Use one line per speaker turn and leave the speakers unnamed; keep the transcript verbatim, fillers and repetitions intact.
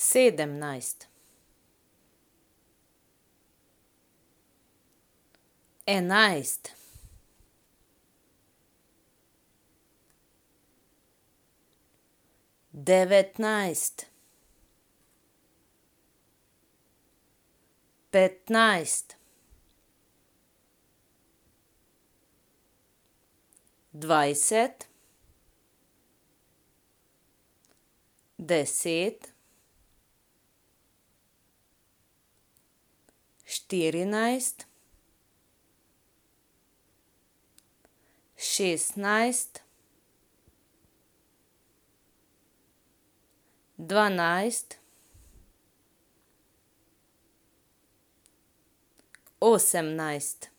sedemnajst, enajst, devetnajst, petnajst, dvajset, deset, štirinajst, šestnajst, dvanajst, osemnajst.